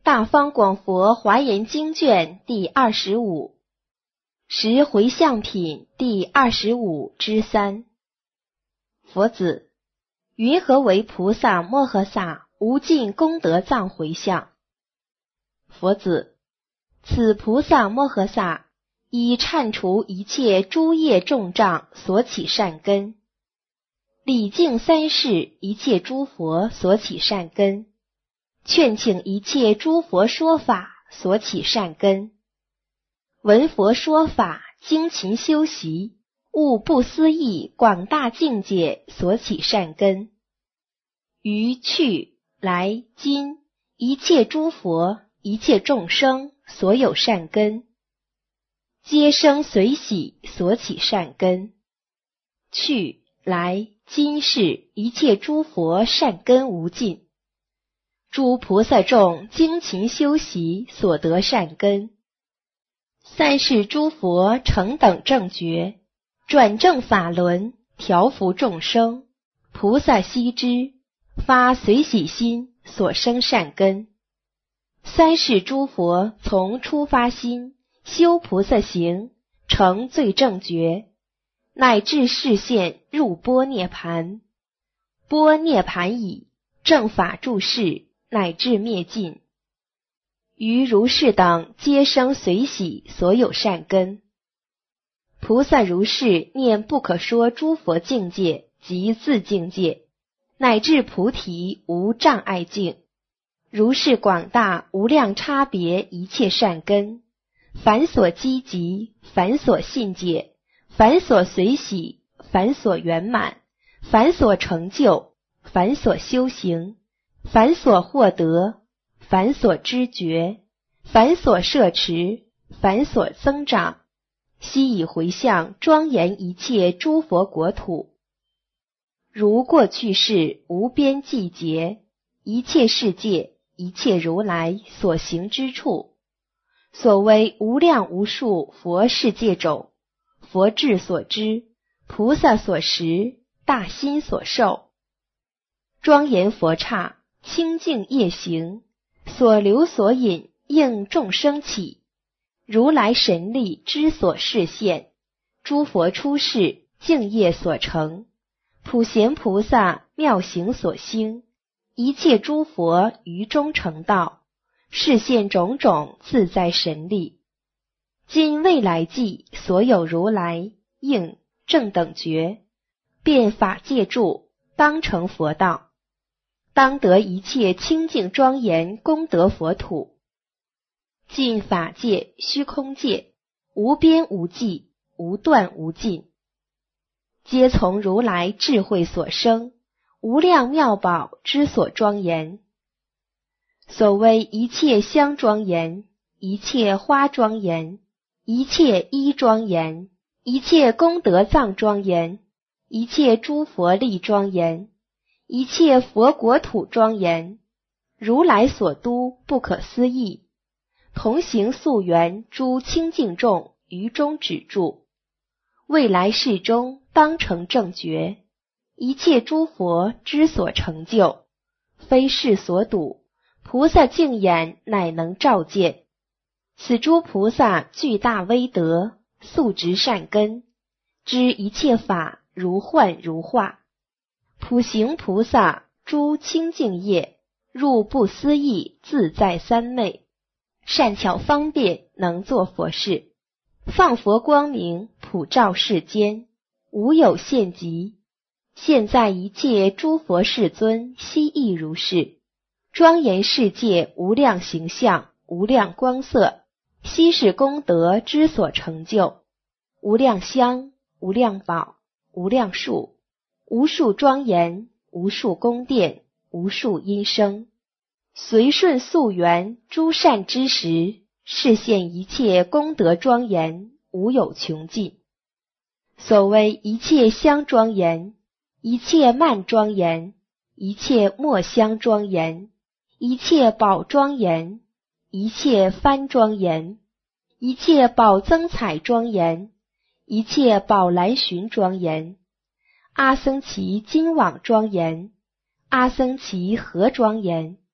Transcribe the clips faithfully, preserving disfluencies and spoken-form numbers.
大方广佛华严经卷第二十五，十回向品第二十五之三。佛子，云何为菩萨摩诃萨无尽功德藏回向？佛子，此菩萨摩诃萨以忏除一切诸业重障所起善根，礼敬三世一切诸佛所起善根，劝请一切诸佛说法所起善根，闻佛说法精勤修习悟不思议广大境界所起善根，于去来今一切诸佛一切众生所有善根，皆生随喜所起善根，去来今世一切诸佛善根无尽，诸菩萨众精勤修习所得善根，三世诸佛成等正觉，转正法轮，调伏众生，菩萨悉知，发随喜心所生善根。三世诸佛从初发心，修菩萨行，成最正觉，乃至示现入般涅盘。般涅盘已，正法住世，乃至灭尽。于如是等皆生随喜所有善根。菩萨如是念不可说诸佛境界及自境界，乃至菩提无障碍境，如是广大无量差别一切善根，凡所积集，凡所信解，凡所随喜，凡所圆满，凡所成就，凡所修行，凡所获得，凡所知觉，凡所摄持，凡所增长，悉以回向庄严一切诸佛国土。如过去世无边际劫，一切世界一切如来所行之处，所谓无量无数佛世界种，佛智所知，菩萨所识，大心所受，庄严佛刹，清净业行，所流所引，应众生起，如来神力之所示现，诸佛出世净业所成，普贤菩萨妙行所兴，一切诸佛于中成道，示现种种自在神力。今未来际所有如来应正等觉，遍法界住，当成佛道，当得一切清净庄严功德佛土。尽法界虚空界，无边无际，无断无尽，皆从如来智慧所生，无量妙宝之所庄严。所谓一切香庄严，一切花庄严，一切衣庄严，一切功德藏庄严，一切诸佛力庄严，一切佛国土庄严，如来所都不可思议，同行溯源诸清净众于中止住，未来世中当成正觉，一切诸佛之所成就，非世所睹，菩萨净眼乃能照见。此诸菩萨具大威德，素植善根，知一切法如幻如化，普行菩萨诸清净业，入不思议自在三昧，善巧方便能作佛事，放佛光明普照世间，无有限极。现在一切诸佛世尊悉亦如是，庄严世界无量形象，无量光色，悉是功德之所成就，无量香，无量宝，无量树，无数庄严，无数宫殿，无数音声，随顺溯源诸善知识，示现一切功德庄严，无有穷尽。所谓一切香庄严，一切曼庄严，一切墨香庄严，一切宝庄严，一切幡庄严，一切宝增彩庄严，一切宝来寻庄严，阿僧祇金网庄严，阿僧祇河庄严，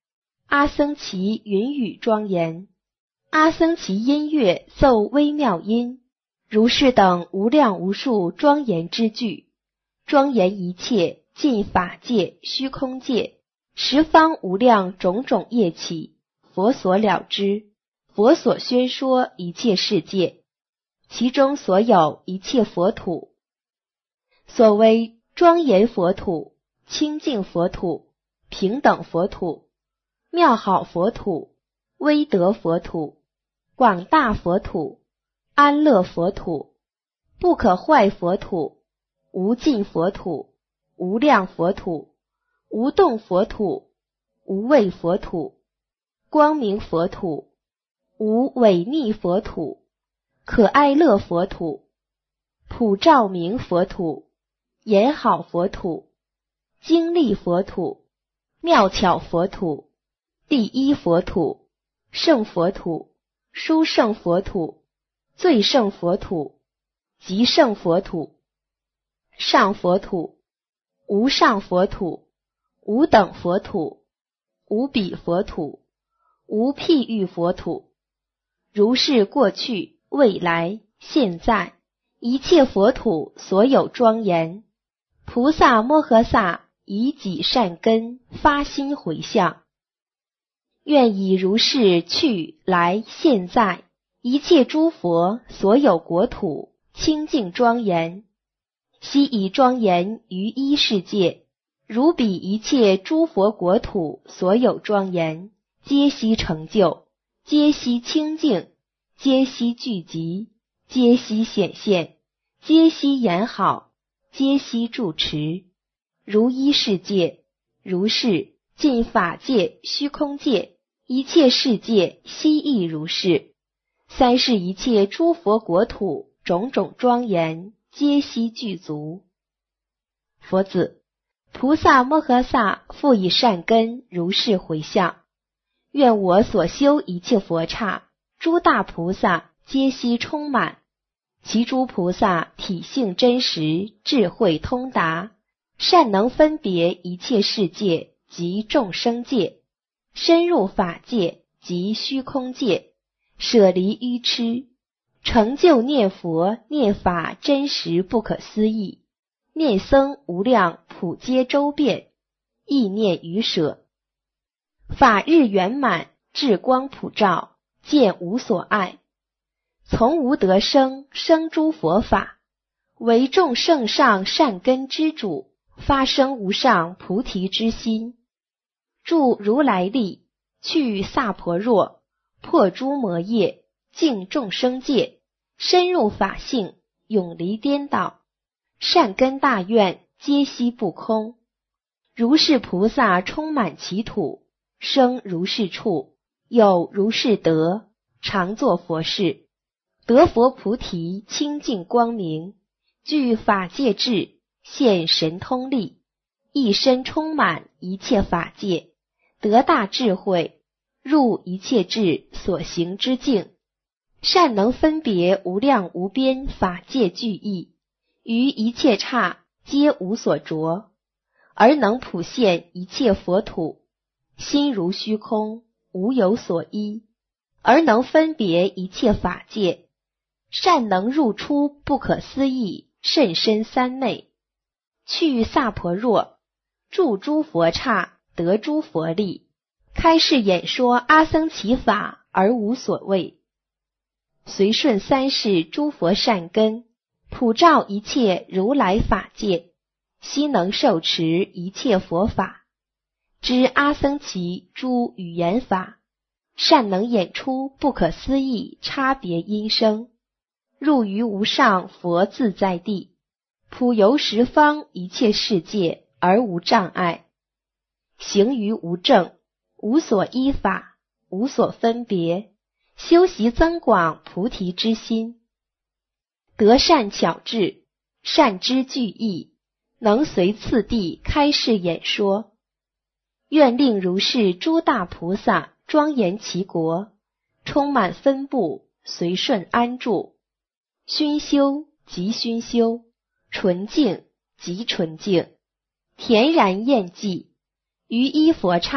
阿僧祇云雨庄严，阿僧祇音乐奏微妙音，如是等无量无数庄严之句，庄严一切尽法界虚空界十方无量种种业起，佛所了知，佛所宣说一切世界，其中所有一切佛土。所谓庄严佛土、清净佛土、平等佛土、妙好佛土、威德佛土、广大佛土、安乐佛土、不可坏佛土、无尽佛土、无量佛土、无动佛土、无畏佛土、光明佛土、无违逆佛土、可爱乐佛土、普照明佛土、严好佛土、精力佛土、妙巧佛土、第一佛土、圣佛土、殊胜佛土、最胜佛土、极胜佛土、上佛土、无上佛土、无等佛土、无比佛土、无譬喻佛土，如是过去、未来、现在一切佛土所有庄严，菩萨摩诃萨以己善根发心回向，愿以如是去来现在一切诸佛所有国土清净庄严，悉以庄严于一世界，如彼一切诸佛国土所有庄严，皆悉成就，皆悉清净，皆悉聚集，皆悉显现，皆悉言好，皆悉住持，如一世界，如是尽法界虚空界一切世界悉亦如是，三世一切诸佛国土种种庄严，皆悉具足。佛子，菩萨摩诃萨复以善根如是回向，愿我所修一切佛刹，诸大菩萨皆悉充满，其诸菩萨体性真实，智慧通达，善能分别一切世界及众生界，深入法界及虚空界，舍离愚痴，成就念佛念法真实不可思议，念僧无量普皆周遍，意念余舍，法日圆满，智光普照，见无所碍，从无得生，生诸佛法，为众圣上善根之主，发生无上菩提之心，住如来力，去萨婆若，破诸魔业，净众生界，深入法性，永离颠倒，善根大愿皆悉不空。如是菩萨充满其土，生如是处，有如是德，常作佛事，得佛菩提清净光明，具法界智，现神通力，一身充满一切法界，得大智慧，入一切智所行之境，善能分别无量无边法界具义，于一切刹皆无所着，而能普现一切佛土，心如虚空，无有所依，而能分别一切法界，善能入出不可思议甚深三昧，去萨婆若，住诸佛刹，得诸佛力，开示演说阿僧祇法而无所谓，随顺三世诸佛善根，普照一切如来法界，悉能受持一切佛法，知阿僧祇诸语言法，善能演出不可思议差别音声，入于无上佛自在地，普游十方一切世界而无障碍，行于无证，无所依法，无所分别，修习增广菩提之心，得善巧智，善知具义，能随次第开示演说，愿令如是诸大菩萨庄严其国，充满分布，随顺安住，熏修即熏修，纯净即纯净，恬然厌寂，于一佛刹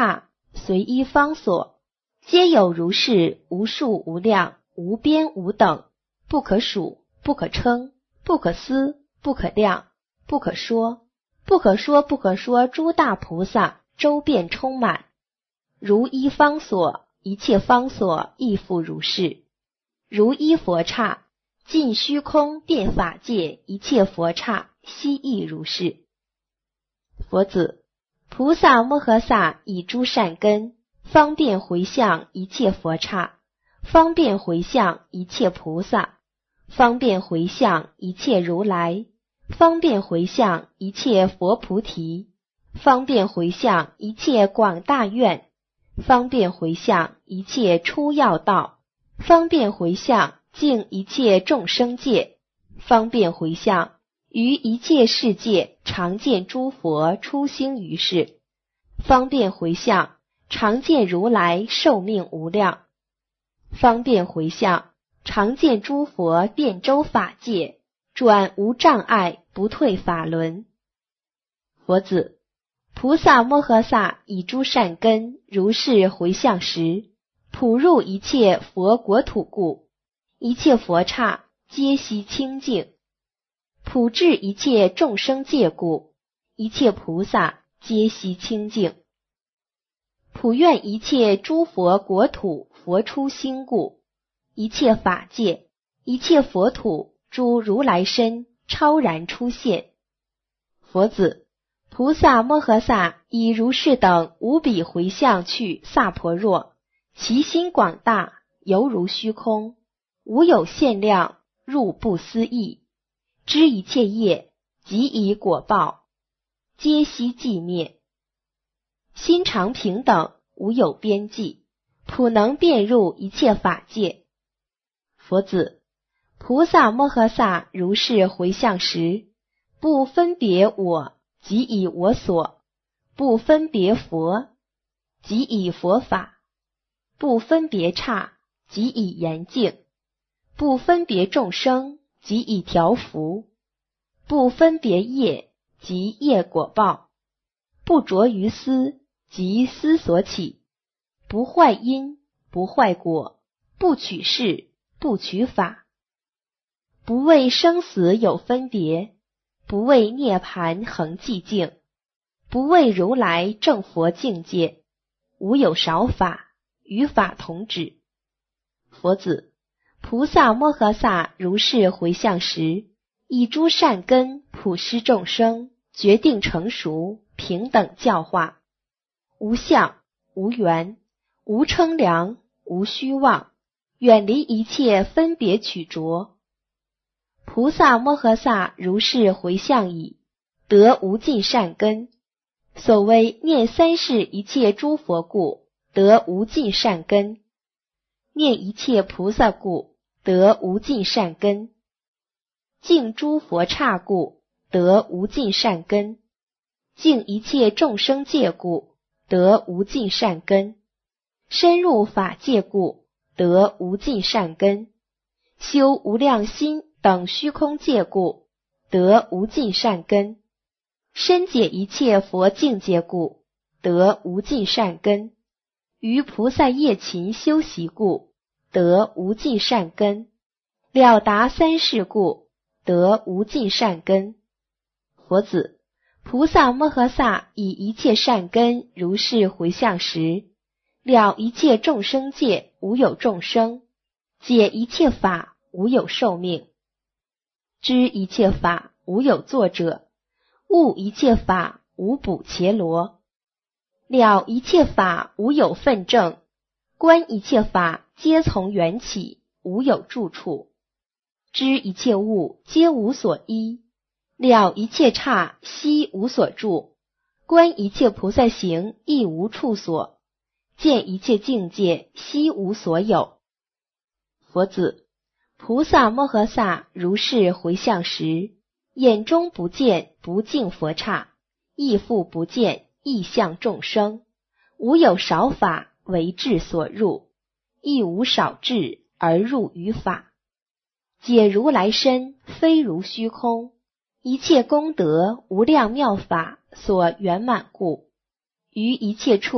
随一方所，皆有如是无数无量无边无等，不可数不可称不可思不可量不可说不可说不可说诸大菩萨周遍充满，如一方所，一切方所亦复如是。如一佛刹，尽虚空遍法界一切佛刹悉亦如是。佛子，菩萨摩诃萨以诸善根，方便回向一切佛刹，方便回向一切菩萨，方便回向一切如来，方便回向一切佛菩提，方便回向一切广大愿，方便回向一切出要道，方便回向净一切众生界，方便回向于一切世界常见诸佛出兴于世，方便回向常见如来寿命无量，方便回向常见诸佛遍周法界转无障碍不退法轮。佛子，菩萨摩诃萨以诸善根如是回向时，普入一切佛国土故，一切佛刹皆悉清净；普至一切众生界故，一切菩萨皆悉清净；普愿一切诸佛国土佛出兴故，一切法界一切佛土诸如来身超然出现。佛子，菩萨摩诃萨以如是等无比回向去萨婆若，其心广大，犹如虚空，无有限量，入不思议，知一切业即以果报，皆悉寂灭。心常平等，无有边际，普能遍入一切法界。佛子，菩萨摩诃萨如是回向时，不分别我，即以我所；不分别佛，即以佛法；不分别刹，即以严净；不分别众生，即以调伏；不分别业，即业果报；不着于思，即思所起；不坏因，不坏果；不取事，不取法；不为生死有分别，不为涅槃恒寂静，不为如来正佛境界，无有少法，与法同止。佛子，菩萨摩诃萨如是回向时，以诸善根普施众生，决定成熟，平等教化，无相无缘，无称量，无虚妄，远离一切分别取着。菩萨摩诃萨如是回向已，得无尽善根。所谓念三世一切诸佛故，得无尽善根；念一切菩萨故，得无尽善根；敬诸佛刹故，得无尽善根；敬一切众生界故，得无尽善根；深入法界故，得无尽善根；修无量心等虚空界故，得无尽善根；深解一切佛境界故，得无尽善根；于菩萨业勤修习故，得无尽善根；了达三世故，得无尽善根。佛子，菩萨摩诃萨以一切善根如是回向时，了一切众生界无有众生，解一切法无有寿命，知一切法无有作者，悟一切法无补伽罗，了一切法无有分证，观一切法皆从缘起，无有住处，知一切物皆无所依，了一切刹悉无所住，观一切菩萨行亦无处所，见一切境界悉无所有。佛子，菩萨摩诃萨如是回向时，眼中不见不净佛刹，亦复不见异相众生，无有少法为智所入，亦无少智而入于法，解如来身非如虚空，一切功德无量妙法所圆满故，于一切处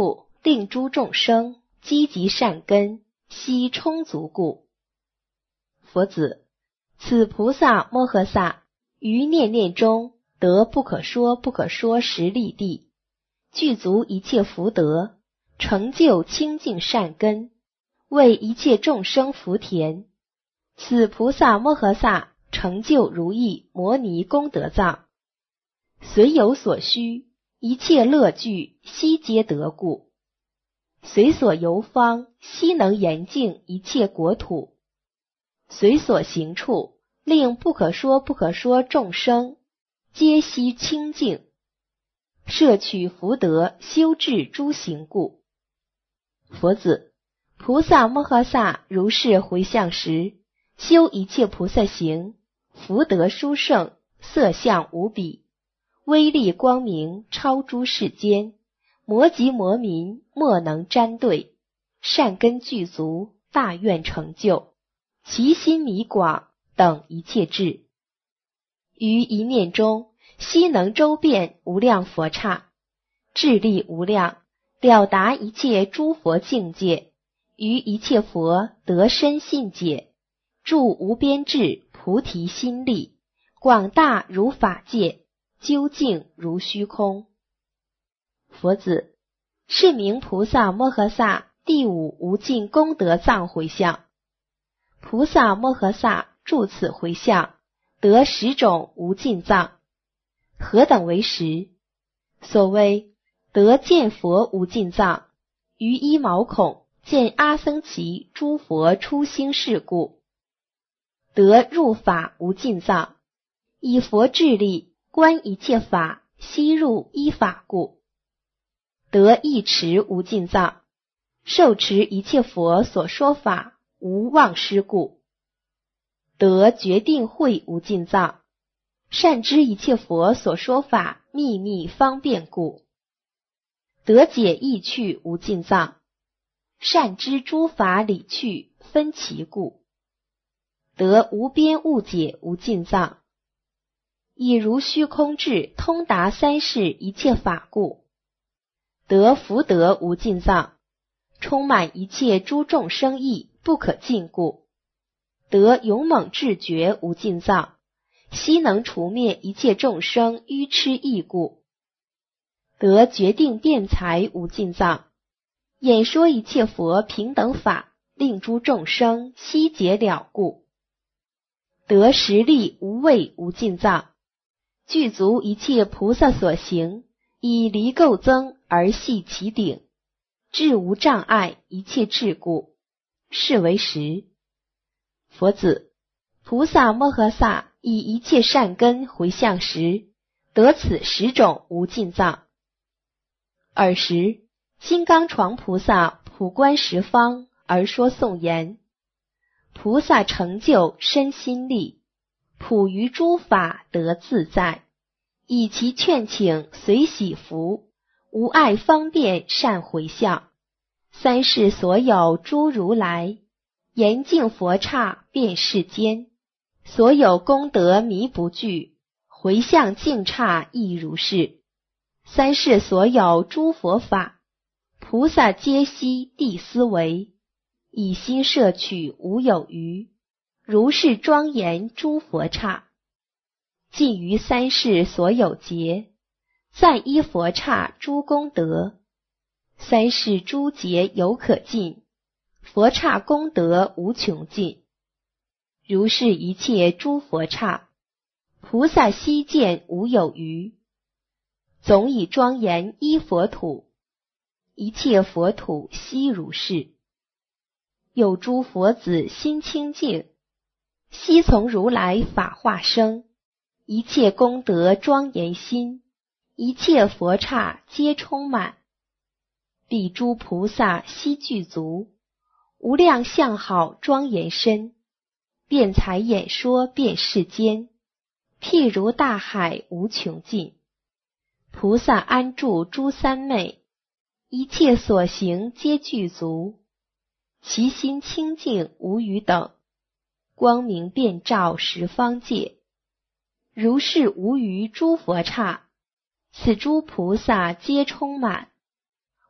令诸众生积集善根，悉充足故。佛子，此菩萨摩诃萨于念念中得不可说不可说十力地，具足一切福德，成就清净善根，为一切众生福田。此菩萨摩诃萨成就如意摩尼功德藏，随有所需，一切乐具悉皆得故。随所游方，悉能严净一切国土；随所行处，令不可说不可说众生皆悉清净，摄取福德，修治诸行故。佛子，菩萨摩诃萨如是回向时，修一切菩萨行，福德殊胜，色相无比，威力光明，超诸世间，摩吉摩民莫能沾对，善根具足，大愿成就，其心弥广，等一切智。于一念中，悉能周遍无量佛刹，智力无量，了达一切诸佛境界，于一切佛得深信解，住无边智菩提心力，广大如法界，究竟如虚空。佛子，是名菩萨摩诃萨第五无尽功德藏回向。菩萨摩诃萨住此回向，得十种无尽藏。何等为十？所谓得见佛无尽藏，于一毛孔见阿僧祇诸佛出兴事故；得入法无尽藏，以佛智力观一切法，悉入一法故；得一持无尽藏，受持一切佛所说法，无忘失故；得决定慧无尽藏，善知一切佛所说法秘密方便故；得解意趣无尽藏，善知诸法理趣分歧故；得无边误解无尽藏，以如虚空智通达三世一切法故；得福德无尽藏，充满一切诸众生意不可尽故；得勇猛智觉无尽藏，悉能除灭一切众生愚痴意故；得决定辩才无尽藏，演说一切佛平等法，令诸众生悉解了故；得实力无畏无尽藏，具足一切菩萨所行，以离垢增而系其顶，智无障碍一切智故，是为十。佛子，菩萨摩诃萨以一切善根回向时，得此十种无尽藏。尔时，金刚幢菩萨普观十方而说颂言：菩萨成就身心力，普于诸法得自在，以其劝请随喜福，无碍方便善回向，三世所有诸如来，严净佛刹遍世间，所有功德弥不具，回向净刹亦如是。三世所有诸佛法，菩萨皆悉地思维，以心摄取无有余，如是庄严诸佛刹。尽于三世所有劫，赞依佛刹诸功德，三世诸劫犹可尽，佛刹功德无穷尽。如是一切诸佛刹，菩萨悉见无有余，总以庄严依佛土，一切佛土悉如是。有诸佛子心清净，悉从如来法化生，一切功德庄严心，一切佛刹皆充满。彼诸菩萨悉具足，无量相好庄严身，辩才演说遍世间，譬如大海无穷尽。菩萨安住诸三昧，一切所行皆具足，其心清净无余等，光明遍照十方界。如是无余诸佛刹，此诸菩萨皆充满，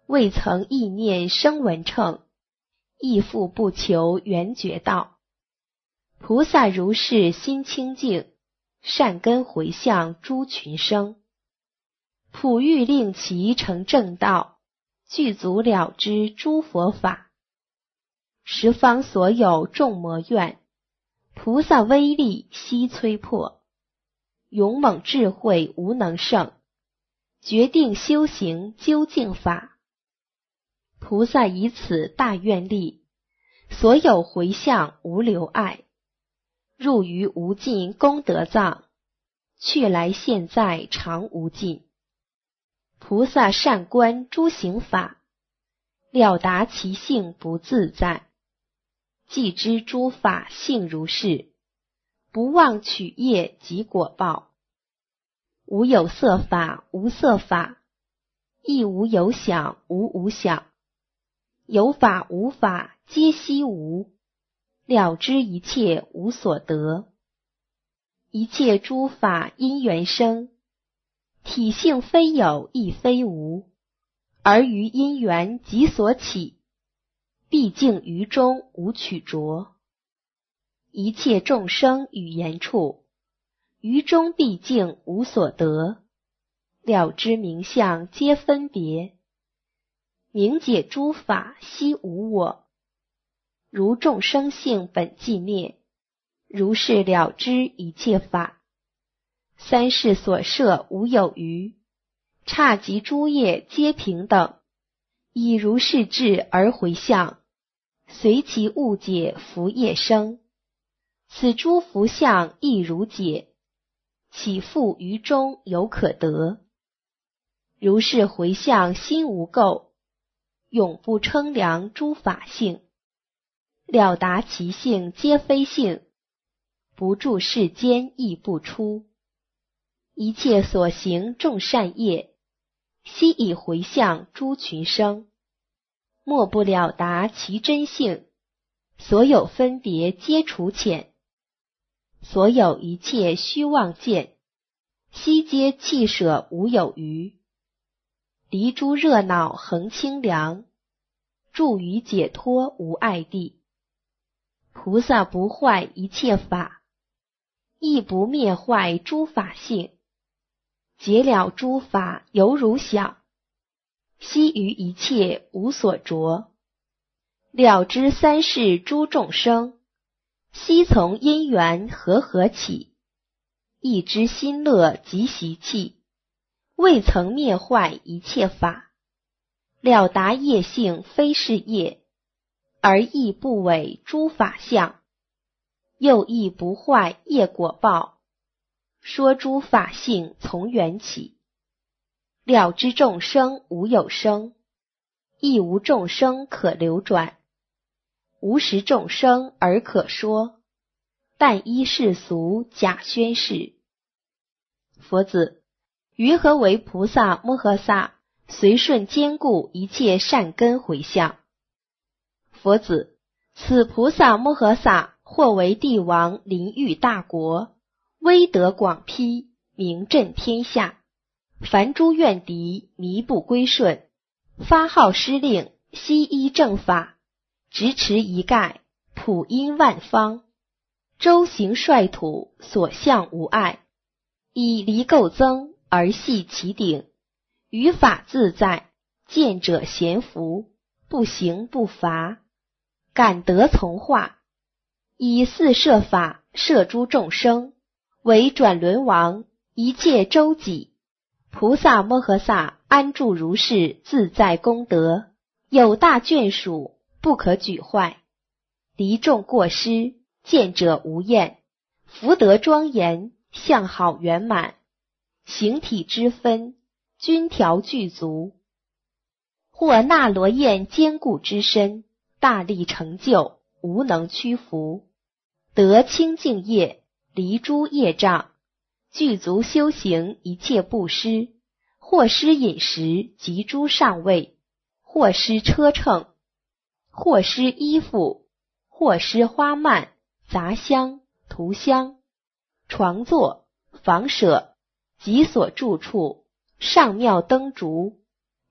未曾意念生闻乘，亦复不求圆觉道。菩萨如是心清净，善根回向诸群生，普欲令其成正道，具足了知诸佛法。十方所有众魔怨，菩萨威力悉摧破，勇猛智慧无能胜，决定修行究竟法。菩萨以此大愿力，所有回向无留碍，入于无尽功德藏，去来现在常无尽。菩萨善观诸行法，了达其性不自在，既知诸法性如是，不忘取业及果报。无有色法无色法，亦无有想无无想，有法无法皆悉无，了知一切无所得。一切诸法因缘生，体性非有亦非无，而于因缘即所起，毕竟于中无取着。一切众生语言处，于中毕竟无所得，了知名相皆分别，明解诸法悉无我。如众生性本寂灭，如是了知一切法。三世所摄无有余，刹及诸业皆平等，以如是智而回向，随其误解福业生。此诸福相亦如解，岂复于中有可得？如是回向心无垢，永不称量诸法性，了达其性皆非性，不住世间亦不出。一切所行众善业，悉以回向诸群生，莫不了达其真性，所有分别皆除浅，所有一切虚妄见，悉皆弃舍无有余。离诸热闹恒清凉，住于解脱无碍地。菩萨不坏一切法，亦不灭坏诸法性，解了诸法犹如想，悉于一切无所着。了知三世诸众生，悉从因缘和合起，亦知心乐及习气，未曾灭坏一切法。了达业性非是业，而亦不违诸法相，又亦不坏业果报。说诸法性从缘起，了知众生无有生，亦无众生可流转，无实众生而可说，但依世俗假宣示。佛子，于何为菩萨摩诃萨随顺坚固一切善根回向？佛子，此菩萨摩诃萨或为帝王临御大国，威德广披，名震天下，凡诸怨敌靡不归顺，发号施令，悉依正法，执持一概，普因万方，周行率土，所向无碍，以离垢增而系其顶，于法自在，见者咸服，不行不罚，感得从化，以四摄法摄诸众生，为转轮王，一切周己。菩萨摩诃萨安住如是自在功德，有大眷属，不可举坏，离众过失，见者无厌，福德庄严，相好圆满，形体之分，均调具足。或那罗焰坚固之身，大力成就，无能屈服，得清净业，离诸业障，具足修行一切布施，或施饮食及诸上位，或施车乘，或施衣服，或施花蔓、杂香、涂香、床座、房舍及所住处，上妙灯烛，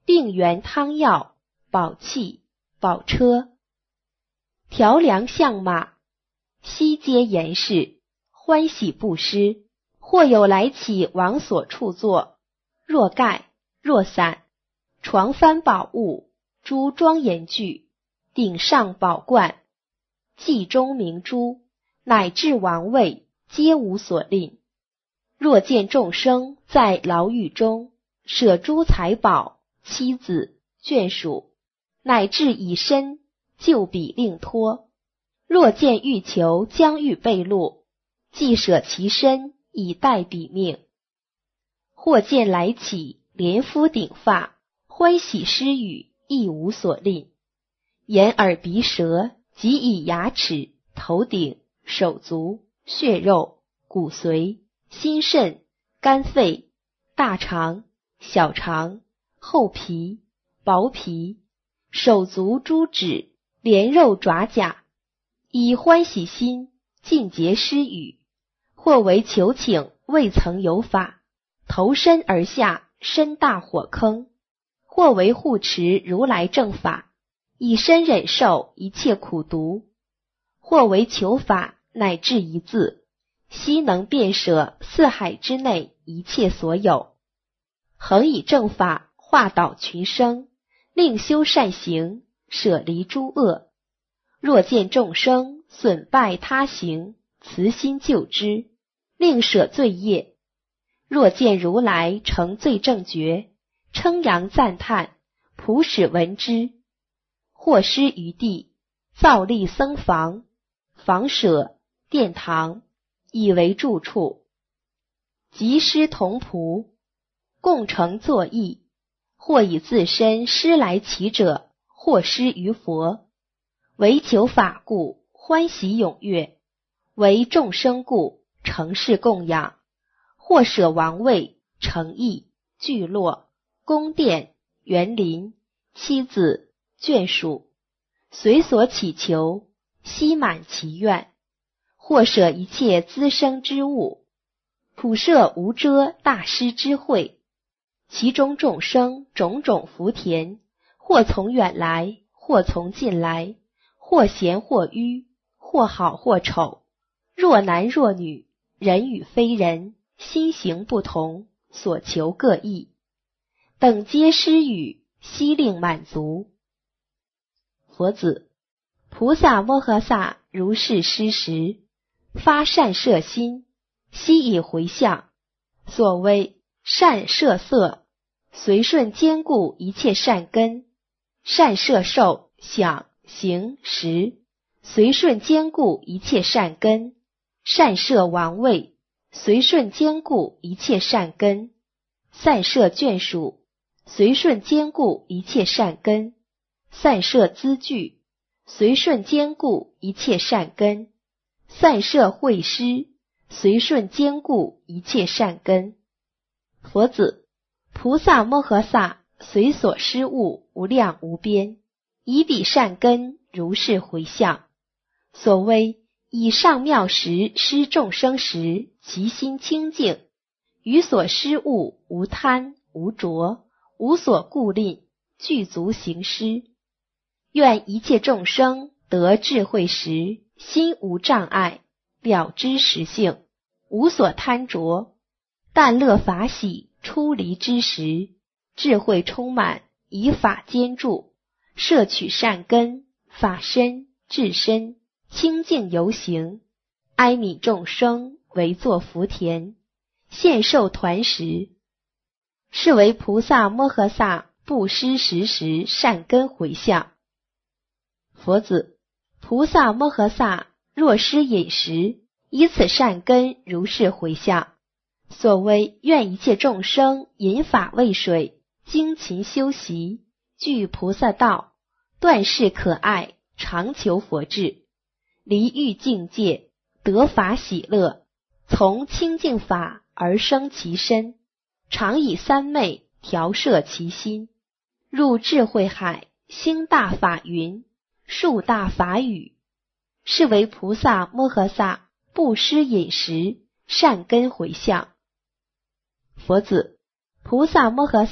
病源汤药，保气，保车。调粮相马，悉皆严饰，欢喜不失。或有来起往所处坐，若盖，若伞，床幡宝物，诸庄严具，顶上宝冠，髻中明珠，乃至王位，皆无所吝。若见众生在牢狱中，舍诸财宝、妻子、眷属，乃至以身，就彼令托。若见欲求将欲被戮，即舍其身，以待彼命。或见来起，连敷顶发，欢喜施语，亦无所吝。眼耳鼻舌，即以牙齿、头顶、手足、血肉、骨髓、心肾、肝肺、大肠、小肠、厚皮、薄皮、手足诸指、连肉爪甲，以欢喜心尽结施语。或为求请未曾有法，投身而下，深大火坑；或为护持如来正法，以身忍受一切苦毒；或为求法乃至一字，悉能遍舍四海之内一切所有，恒以正法化导群生，令修善行，舍离诸恶。若见众生损败他行，慈心救之，令舍罪业。若见如来成罪正觉，称扬赞叹，普使闻之。或施于地，造立僧房、房舍、殿堂，以为住处。即施同仆，共成作义。或以自身施来其者，或施于佛。为求法故，欢喜踊跃；为众生故，承事供养。或舍王位、城邑、聚落、宫殿、园林、妻子、眷属，随所祈求，悉满其愿。或舍一切滋生之物，普摄无遮大师之会。其中众生种种福田，或从远来，或从近来，或贤或愚，或好或丑，若男若女，人与非人，心行不同，所求各异，等皆施予，悉令满足。佛子，菩萨摩诃萨如是施时，发善摄心，悉以回向。所谓善摄色，随顺坚固一切善根；善摄受、想、行、识，随顺坚固一切善根；善摄王位，随顺坚固一切善根；散摄眷属，随顺坚固一切善根；散摄资具，随顺坚固一切善根；散摄会师，随顺坚固一切善根。佛子，菩萨摩诃萨随所施物无量无边，以彼善根如是回向。所谓以上妙时施众生时，其心清净，于所施物无贪无着，无所顾吝，具足行施。愿一切众生得智慧时，心无障碍，了知实性，无所贪着，但乐法喜，出离之时，智慧充满，以法坚住，摄取善根，法身、智身，清净游行，哀悯众生，为作福田，献受团食，是为菩萨摩诃萨布施时时善根回向。佛子，菩萨摩诃萨若施饮食，以此善根如是回向。所谓愿一切众生饮法为水，精勤修习，具菩萨道，断世可爱，常求佛智，离欲境界，得法喜乐，从清净法而生其身，常以三昧调摄其心，入智慧海，兴大法云，述大法语，是为菩萨摩诃萨布施饮食善根回向。佛子，菩萨摩诃萨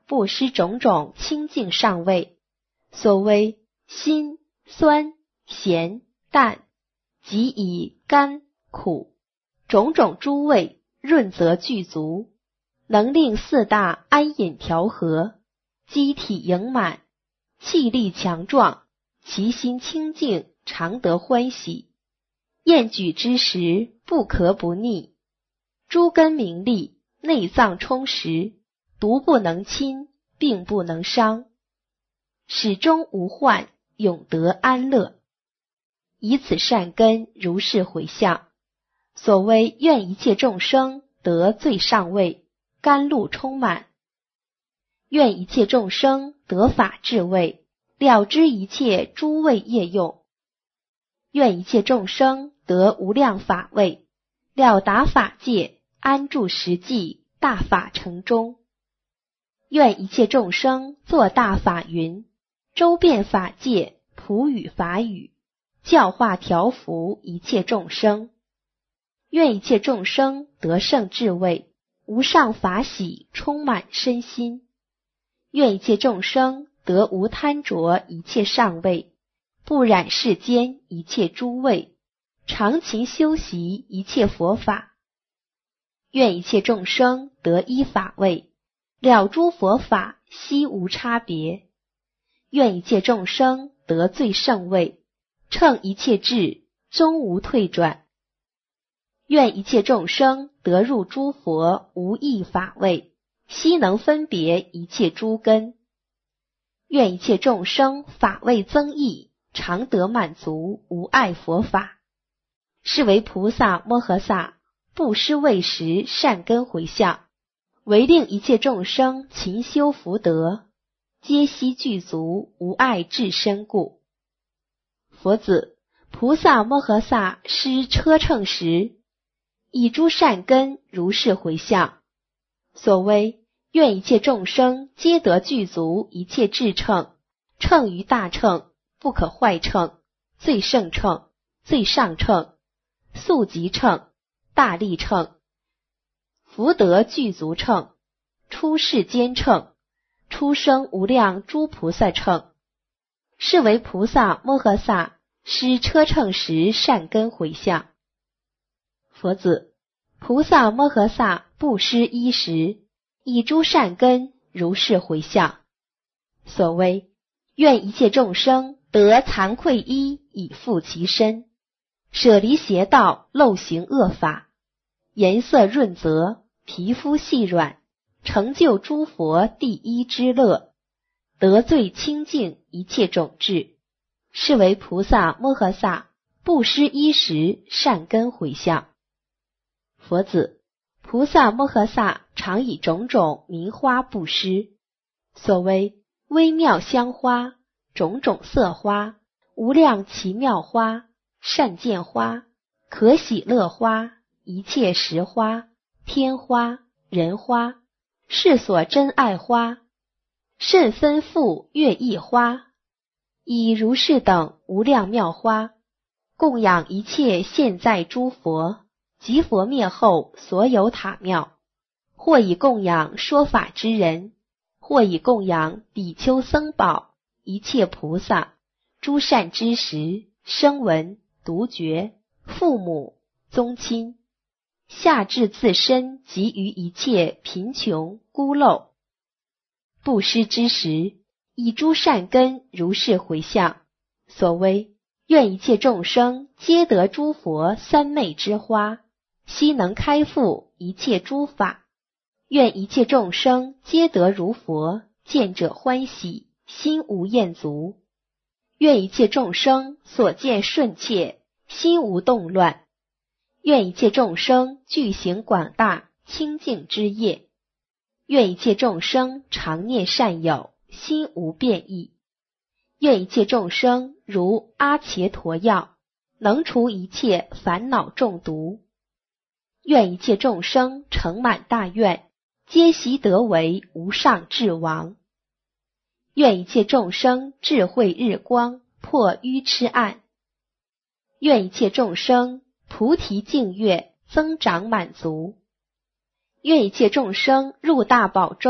布施种种清净上味，所谓辛、酸、咸、淡，即以甘、苦种种诸味润泽具足，能令四大安隐调和，机体盈满，气力强壮，其心清净，常得欢喜。宴举之时，不咳不腻，诸根明利，内脏充实，毒不能侵，病不能伤，始终无患，永得安乐。以此善根如是回向，所谓愿一切众生得最上位，甘露充满；愿一切众生得法智慧，了知一切诸味业用；愿一切众生得无量法位，了达法界，安住实际，大法成中；愿一切众生作大法云，周遍法界，普语法语，教化调伏一切众生；愿一切众生得胜智慧，无上法喜充满身心；愿一切众生得无贪着一切上位，不染世间一切诸味，常勤修习一切佛法；愿一切众生得依法位，了诸佛法悉无差别；愿一切众生得最胜位，乘一切智，终无退转；愿一切众生得入诸佛无异法位，悉能分别一切诸根；愿一切众生法位增益，常得满足无碍佛法。是为菩萨摩诃萨布施为食善根回向，为令一切众生勤修福德，皆悉具足无碍至身故。佛子，菩萨摩诃萨施车乘时，以诸善根如是回向，所谓愿一切众生皆得具足一切智乘，乘于大乘，不可坏乘，最胜乘，最上乘，速疾乘，大利乘，福德具足乘，出世间乘，出生无量诸菩萨乘。是为菩萨摩诃萨施车乘时善根回向。佛子，菩萨摩诃萨布施衣食，以诸善根如是回向，所谓愿一切众生得惭愧衣以覆其身，舍离邪道陋行恶法，颜色润泽，皮肤细软，成就诸佛第一之乐，得最清净一切种智。是为菩萨摩诃萨布施衣食善根回向。佛子，菩萨摩诃萨常以种种名花布施，所谓微妙香花，种种色花，无量奇妙花，善见花，可喜乐花，一切实花，天花，人花，世所珍爱花，甚芬馥悦意花，以如是等无量妙花，供养一切现在诸佛及佛灭后所有塔庙，或以供养说法之人，或以供养比丘僧宝，一切菩萨，诸善知识，声闻，独觉，父母，宗亲，下至自身及于一切贫穷孤陋。布施之时，以诸善根如是回向，所谓愿一切众生皆得诸佛三昧之花，悉能开覆一切诸法，愿一切众生皆得如佛，见者欢喜，心无厌足；愿一切众生所见顺切，心无动乱；愿一切众生具行广大清净之业；愿一切众生常念善友，心无变异；愿一切众生如阿伽陀药，能除一切烦恼中毒；愿一切众生成满大愿，皆悉得为无上智王；愿一切众生智慧日光，破愚痴暗；愿一切众生菩提净月，增长满足；愿一切众生入大宝洲，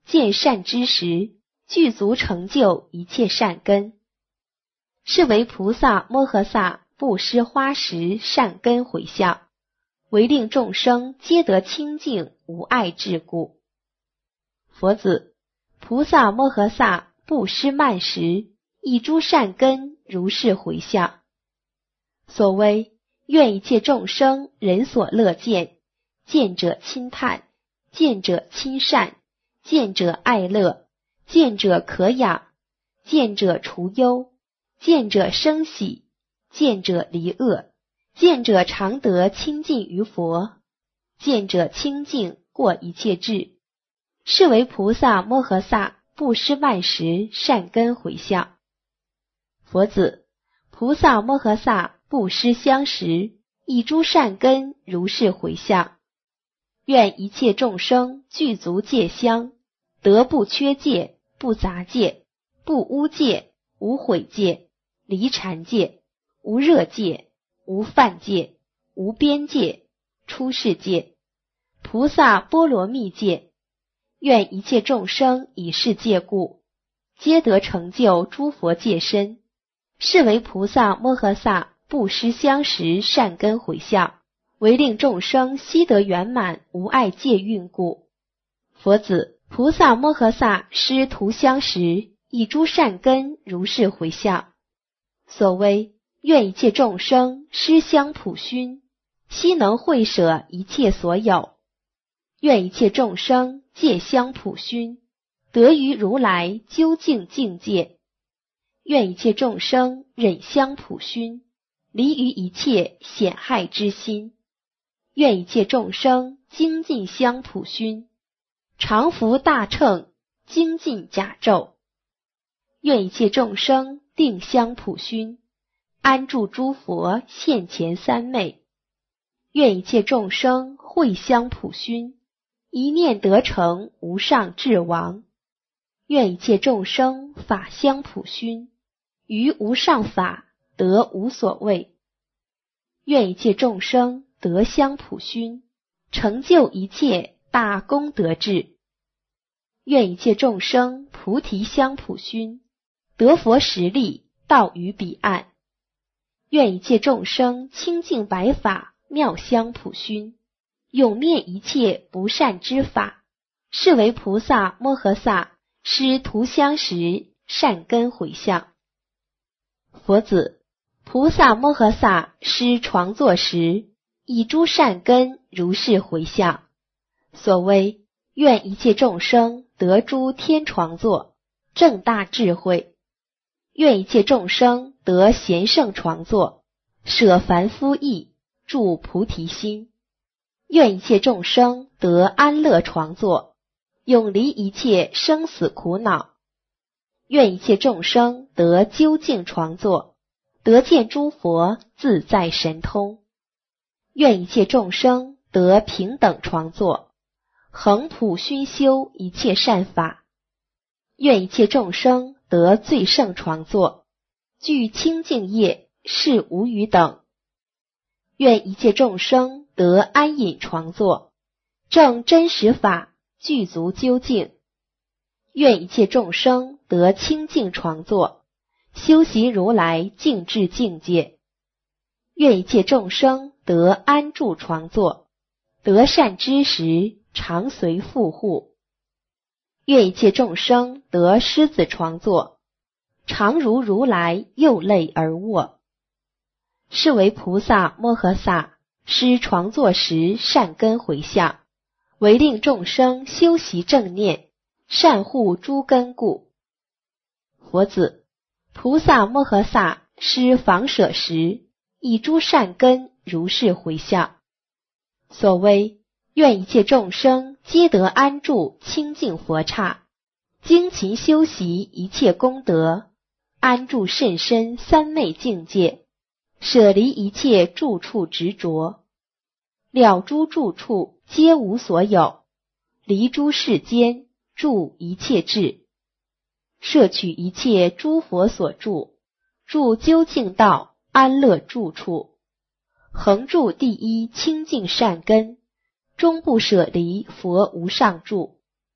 见善知识，具足成就一切善根，是为菩萨摩诃萨布施花石善根回向，为令众生皆得清净无碍智故。佛子，菩萨摩诃萨布施曼时，一诸善根如是回向。所谓愿一切众生人所乐见，见者亲叹，见者亲善，见者爱乐，见者可养，见者除忧，见者生喜，见者离恶，见者常得亲近于佛，见者清净过一切智，是为菩萨摩诃萨布施曼时善根回向。佛子，菩萨摩诃萨布施香时，一诸善根如是回向。愿一切众生具足戒香，得不缺戒，不杂戒，不污戒，无毁戒，离缠戒，无热戒，无犯戒，无边戒，出世戒，菩萨波罗蜜戒。愿一切众生以是戒故，皆得成就诸佛戒身，是为菩萨摩诃萨布施香时善根回向，为令众生悉得圆满无碍戒运故。佛子，菩萨摩诃萨施涂香时，一诸善根如是回向。所谓愿一切众生施香普熏，悉能会舍一切所有。愿一切众生戒香普熏，得于如来究竟境界。愿一切众生忍香普熏，离于一切险害之心。愿一切众生精进香普熏，常服大乘，精进假咒。愿一切众生定香普熏，安住诸佛现前三昧。愿一切众生会香普熏，一念得成无上智王。愿一切众生法香普熏，于无上法得无所谓。愿一切众生得香普熏，成就一切大功德智。愿一切众生菩提香普熏，得佛实力到于彼岸。愿一切众生清净白法妙香普熏，永灭一切不善之法，是为菩萨摩诃萨施涂香时善根回向。佛子，菩萨摩诃萨施床座时，以诸善根如是回向。所谓愿一切众生得诸天床座，正大智慧。愿一切众生得贤圣床座，舍凡夫意，住菩提心。愿一切众生得安乐床座，永离一切生死苦恼。愿一切众生得究竟床座，得见诸佛自在神通。愿一切众生得平等床座，恒普熏修一切善法。愿一切众生得最胜床座，具清净业，是无余等。愿一切众生得安隐床座，证真实法，具足究竟。愿一切众生得清净床座，修习如来净智境界。愿一切众生得安住床座，得善知识，常随护护。愿一切众生得狮子床座，常如如来右肋而卧。是为菩萨摩诃萨施床座时善根回向，为令众生修习正念，善护诸根故。佛子，菩萨摩诃萨施房舍时，以诸善根如是回向。所谓愿一切众生皆得安住清净佛刹，精勤修习一切功德，安住甚深三昧境界，舍离一切住处执着，了诸住处皆无所有，离诸世间住一切智，摄取一切诸佛所住，住究竟道安乐住处，恒住第一清净善根，终不舍离佛无上住。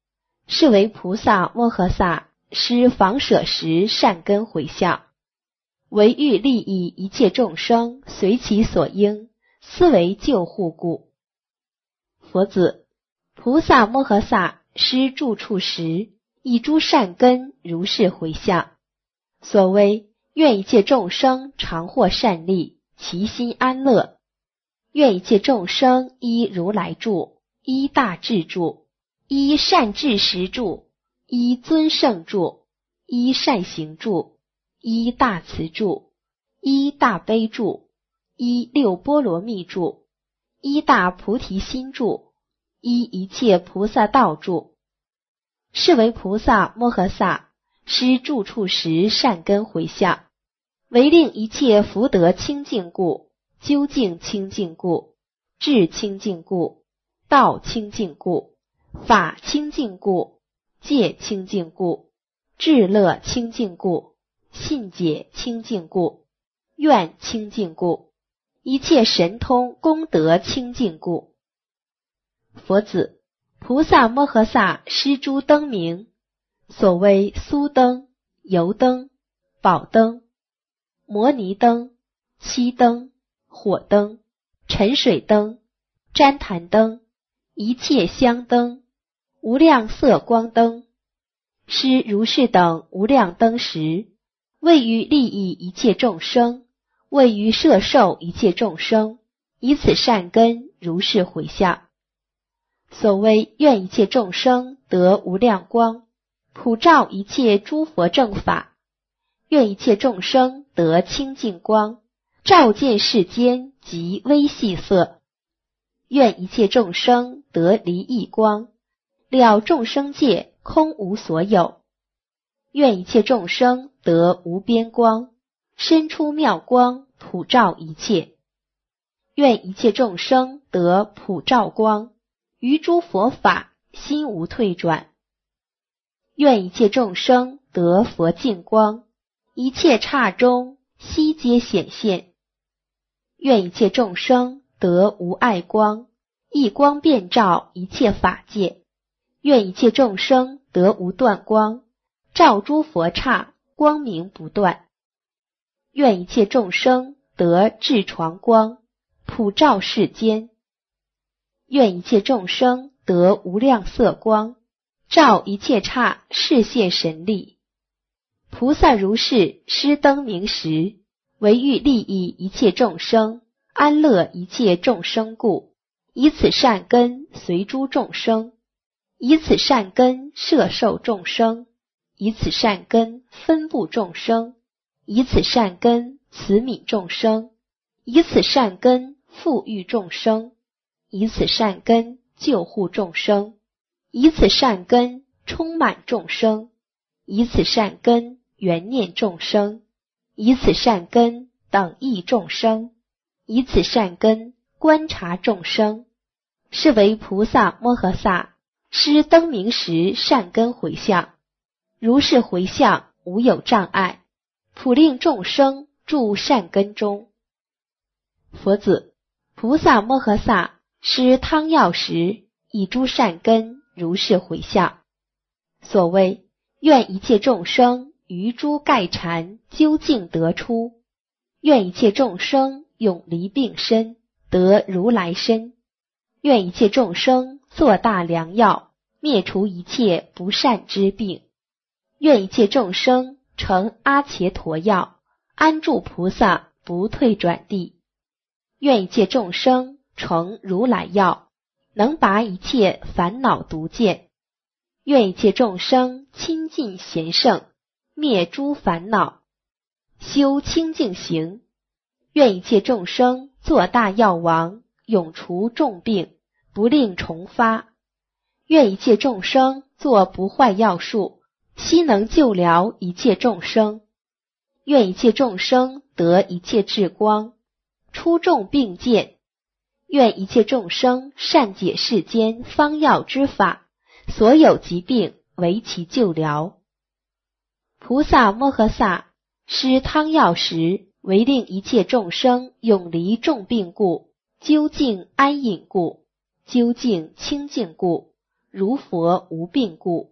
是为菩萨摩诃萨施房舍时善根回向，为欲利益一切众生随其所应，斯为救护故。佛子，菩萨摩诃萨施住处时，以诸善根如是回向。所谓愿一切众生常获善利，其心安乐。愿一切众生依如来住，依大智住，依善智识住，依尊胜住，依善行住，依大慈住，依大悲住，依六波罗蜜住，依大菩提心住，依一切菩萨道住。是为菩萨摩诃萨施住处时善根回向，为令一切福德清净故，究竟清净故，智清净故，道清净故，法清净故，戒清净故，智乐清净故，信解清净故，愿清净故，一切神通功德清净故。佛子，菩萨摩诃萨施诸灯明，所谓酥灯、油灯、宝灯、摩尼灯、漆灯、火灯、沉水灯、旃檀灯、一切香灯、无量色光灯，施如是等无量灯时，为于利益一切众生，为于摄受一切众生，以此善根如是回向。所谓愿一切众生得无量光，普照一切诸佛正法，愿一切众生得清净光，照见世间及微细色，愿一切众生得离异光，了众生界空无所有，愿一切众生得无边光，身出妙光，普照一切，愿一切众生得普照光，于诸佛法心无退转，愿一切众生得佛净光，一切刹中悉皆显现，愿一切众生得无碍光，一光遍照一切法界，愿一切众生得无断光，照诸佛刹光明不断，愿一切众生得智床光，普照世间，愿一切众生得无量色光，照一切刹示现神力。菩萨如是施灯明时，为欲利益一切众生，安乐一切众生故，以此善根随诸众生，以此善根摄受众生，以此善根分布众生，以此善根慈悯众生，以此善根富裕众生，以此善根救护众生，以此善根充满众生，以此善根缘念众生，以此善根等益众生，以此善根观察众生，是为菩萨摩诃萨施灯明时善根回向。如是回向无有障碍，普令众生住善根中。佛子，菩萨摩诃萨施汤药时，以诸善根如是回向。所谓愿一切众生于诸盖禅究竟得出，愿一切众生永离病身，得如来身，愿一切众生作大良药，灭除一切不善之病，愿一切众生成阿伽陀药，安住菩萨不退转地，愿一切众生成如来药，能拔一切烦恼毒箭，愿一切众生亲近贤圣，灭诸烦恼，修清净行，愿一切众生作大药王，永除重病，不令重发，愿一切众生作不坏药树，悉能救疗一切众生，愿一切众生得一切智光，出众病见，愿一切众生善解世间方药之法，所有疾病为其救疗。菩萨摩诃萨施汤药时，为令一切众生永离重病故，究竟安隐故，究竟清净故，如佛无病故。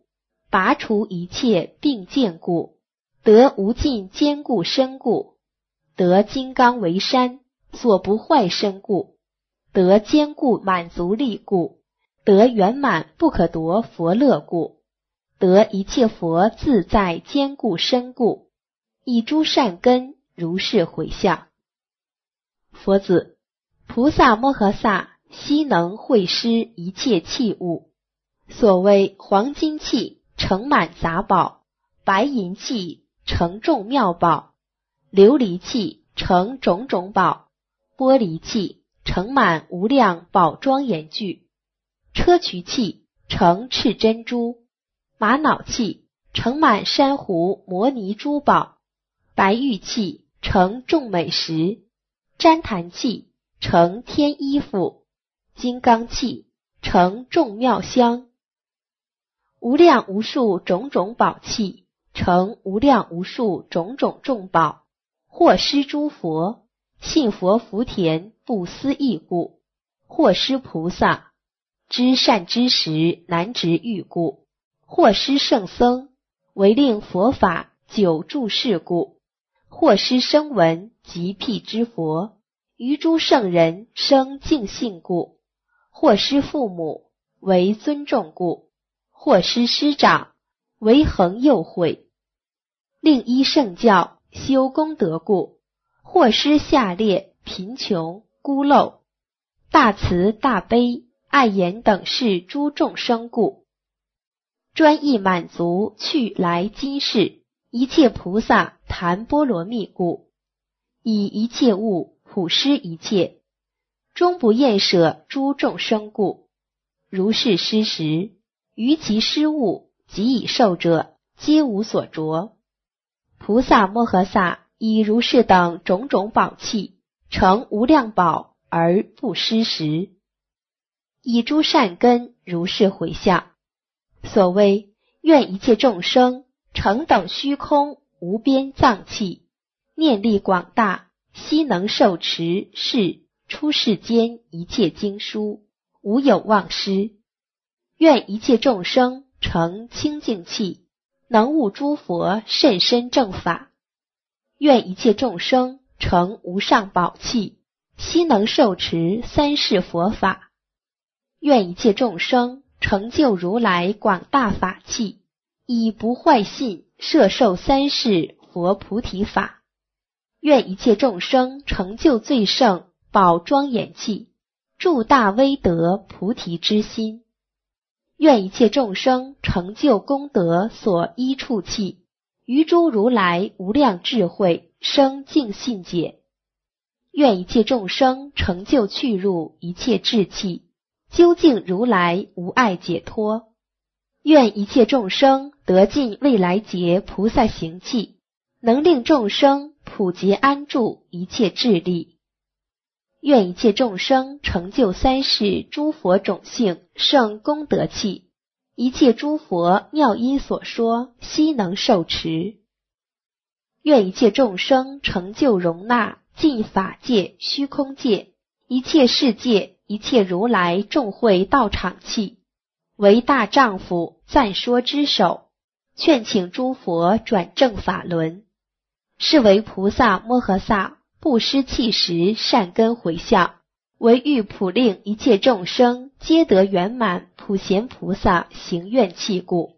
拔除一切并见故，得无尽坚固身故，得金刚为山，所不坏身故，得坚固满足力故，得圆满不可夺佛乐故，得一切佛自在坚固身故，以诸善根如是回向。佛子，菩萨摩诃萨悉能会施一切器物，所谓黄金器盛满杂宝，白银器盛众妙宝，琉璃器盛种种宝，玻璃器盛满无量宝庄严具，砗磲器盛赤珍珠，玛瑙器盛满珊瑚摩尼珠宝，白玉器盛众美食，旃檀器盛天衣服，金刚器盛众妙香，无量无数种种宝器盛无量无数种种众宝，或施诸佛，信佛福田不思议故，或施菩萨，知善知识难值遇故，或施圣僧，为令佛法久住世故，或施声闻及辟支佛，于诸圣人生净信故，或施父母，为尊重故，或施师长，为恒佑慧，令依圣教修功德故，或施下列贫穷孤陋，大慈大悲爱言等事诸众生故，专意满足去来今世一切菩萨檀波罗蜜故，以一切物普施一切，终不厌舍诸众生故，如是施时，于其施物及已受者，皆无所着。菩萨摩诃萨以如是等种种宝器，成无量宝而不施时，以诸善根如是回向。所谓愿一切众生成等虚空无边藏器，念力广大，悉能受持是出世间一切经书，无有忘失。愿一切众生成清净器，能悟诸佛甚深正法。愿一切众生成无上宝器，悉能受持三世佛法。愿一切众生成就如来广大法器，以不坏信摄受三世佛菩提法。愿一切众生成就最胜宝庄严器，助大威德菩提之心。愿一切众生成就功德所依处器，于诸如来无量智慧生净信解。愿一切众生成就去入一切智器，究竟如来无碍解脱。愿一切众生得尽未来劫菩萨行器，能令众生普及安住一切智力。愿一切众生成就三世诸佛种性圣功德器，一切诸佛妙音所说悉能受持。愿一切众生成就容纳尽法界虚空界一切世界一切如来众会道场器，为大丈夫赞说之首，劝请诸佛转正法轮。是为菩萨摩诃萨不施弃时善根回向，为欲普令一切众生皆得圆满普贤菩萨行愿器故。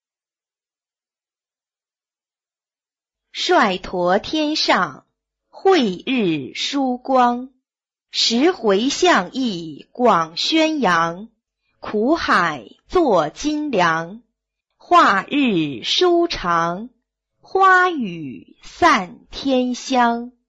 率陀天上慧日殊光，时回向意广宣扬，苦海作金梁，化日舒长，花雨散天香。